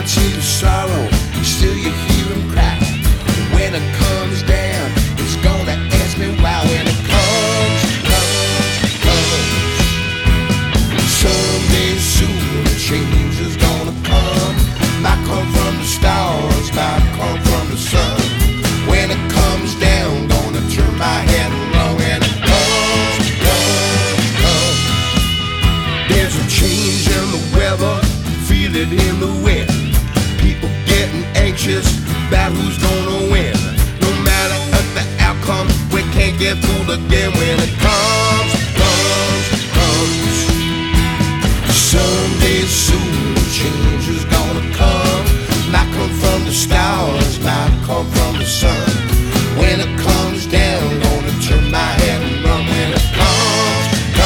can't see the sorrow, still you hear him cry. When it comes down, it's gonna ask me why. When it comes. Someday soon, change is gonna come. Might come from the stars, might come from the sun. When it comes down, gonna turn my head around. When it comes. There's a change in the weather, feel it in the wind. People getting anxious about who's gonna win. No matter what the outcome, we can't get fooled again. When it comes. Someday soon, change is gonna come. Might come from the stars, might come from the sun. When it comes down, gonna turn my head and run. When it comes.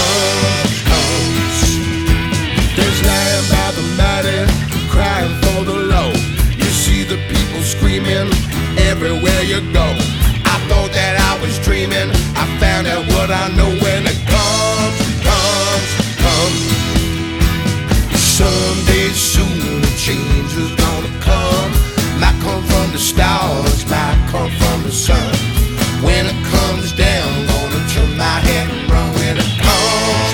There's lying by the mighty, crying for the low. You see the people screaming everywhere you go. I thought that I was dreaming, I found out what I know. When it comes. Someday soon, change is gonna come. Might come from the stars, might come from the sun. When it comes down, gonna turn my head and run. When it comes.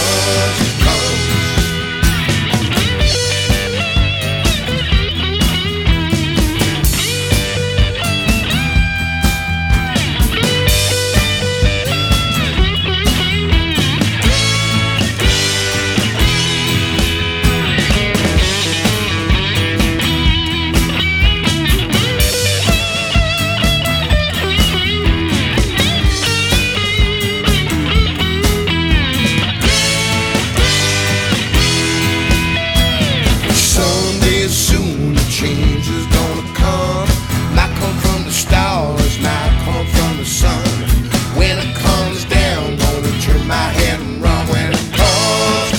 Change is gonna come. Might come from the stars, might come from the sun. When it comes down, gonna turn my head and run. When it comes.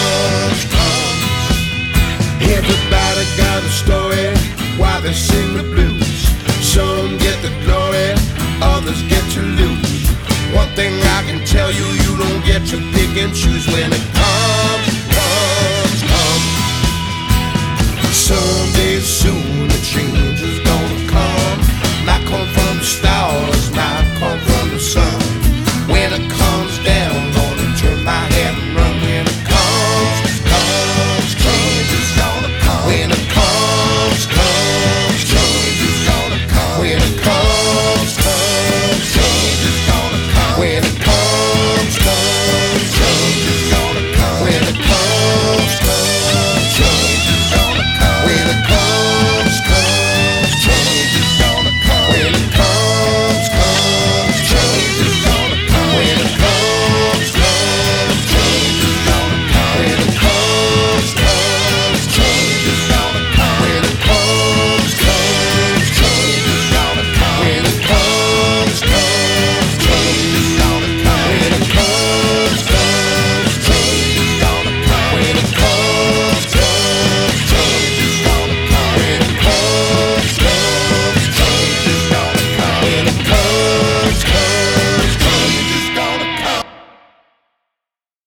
Everybody got a story why they sing the blues. Some get the glory, others get to lose. One thing I can tell you, you don't get to pick and choose. When it comes.